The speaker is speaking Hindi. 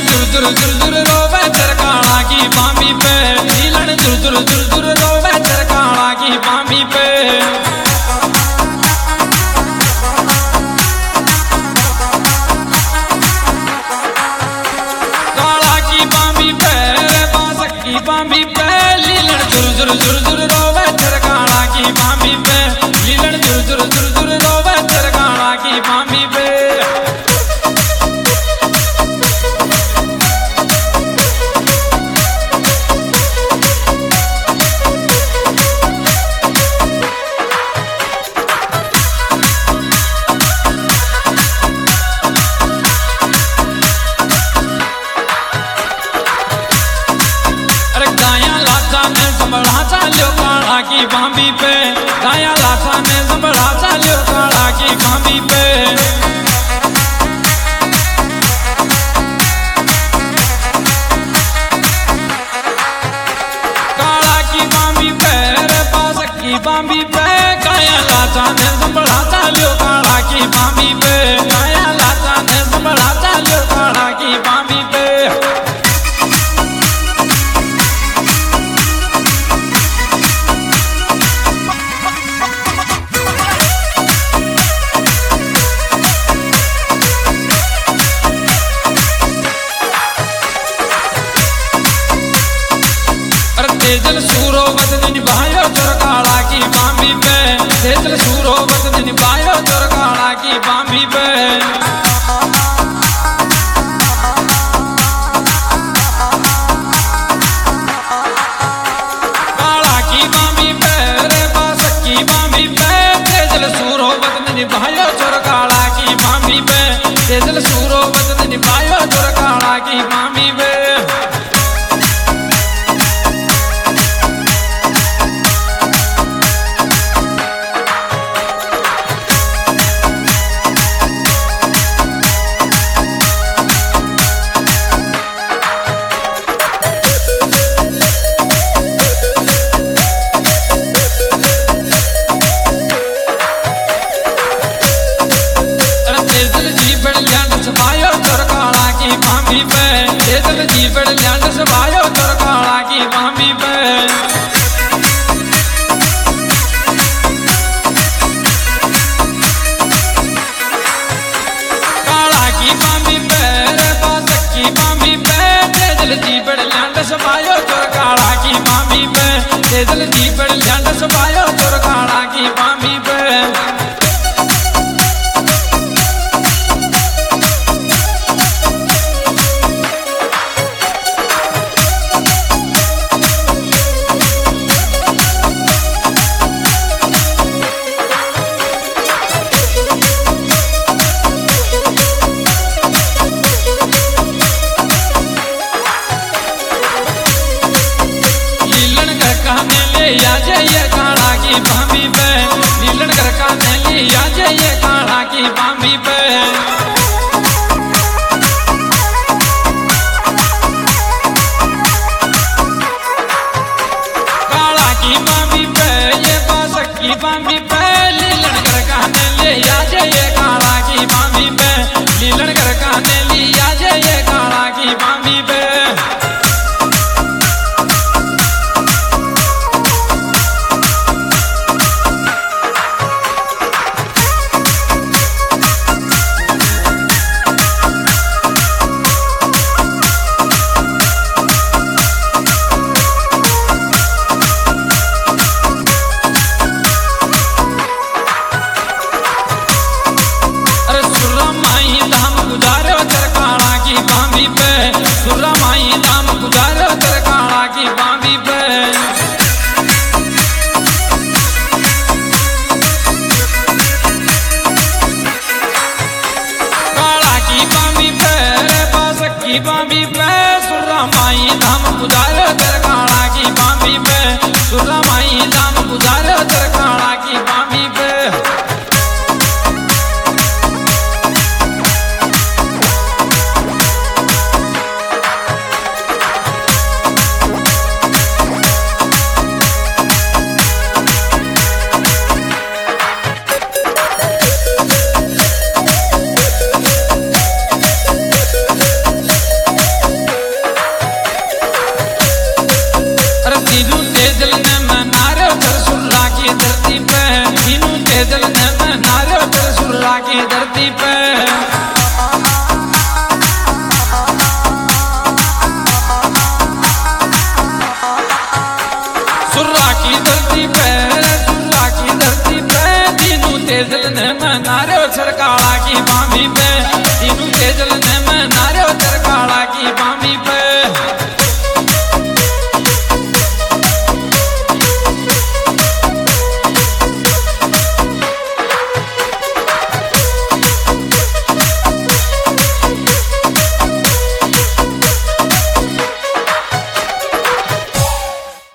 जुर जुर जुर रोवे चरकाना की बामी पे, लीलन जुर जुर जुर जुर रोवे चरकाना की बामी पे। काला की बामी पे, बांसक की बामी पे, लीलन जुर जुर जुर जुर रोवे चरकाना की बामी पे, लीलन जुर जुर जुर जुर रोवे चरकाना की बामी पे। संभला चाल्यो काला की बांबी पे, गाया लाथा में संभला चाल्यो काला की बांबी पे। काला की बांबी पे, रे बांसक की बांबी पे, गाया लाथा में संभला चाल्यो काला की बांबी पे, गाया लाथा में संभला चाल्यो काला की बांबी पे। तेजल सूरो बदन निभायो चरकाला की बांबी पे, तेजल सूरो बदन निभायो चरकाला की बांबी पे। काला की बांबी पे, रे बांसक की बांबी पे, तेजल सूरो बदन निभायो चरकाला की बांबी पे, तेजल सूरो बदन निभायो चरकाला की बांबी पे। तेजल जीवड़ लैंड सभायो चरकाला की बांबी पे। काला की बांबी पे, रे बांसक की बांबी पे, तेजल जीवड़ लैंड सभायो चरकाला की बांबी पे, तेजल जीवड़ लैंड सभायो चरकाला की बांबी पे। ये काला की बांबी पे, लीलन कर का लिया ये काला की बांबी पे। काला की बांबी पे, ये बांसक की बांबी पे, लीलन कर का लिया ये काला की बांबी पे, लीलन कर का लिया ये काला की बांबी पे। सुरा माई दाम गुजारो चरकाला की बांबी पे। काला की बांबी पे, रे बांसक की बांबी पे, सुरा माई दाम गुजारो चरकाला की बांबी पे, सुरा माई दाम गुजारो चरकाला की बांबी पे। पे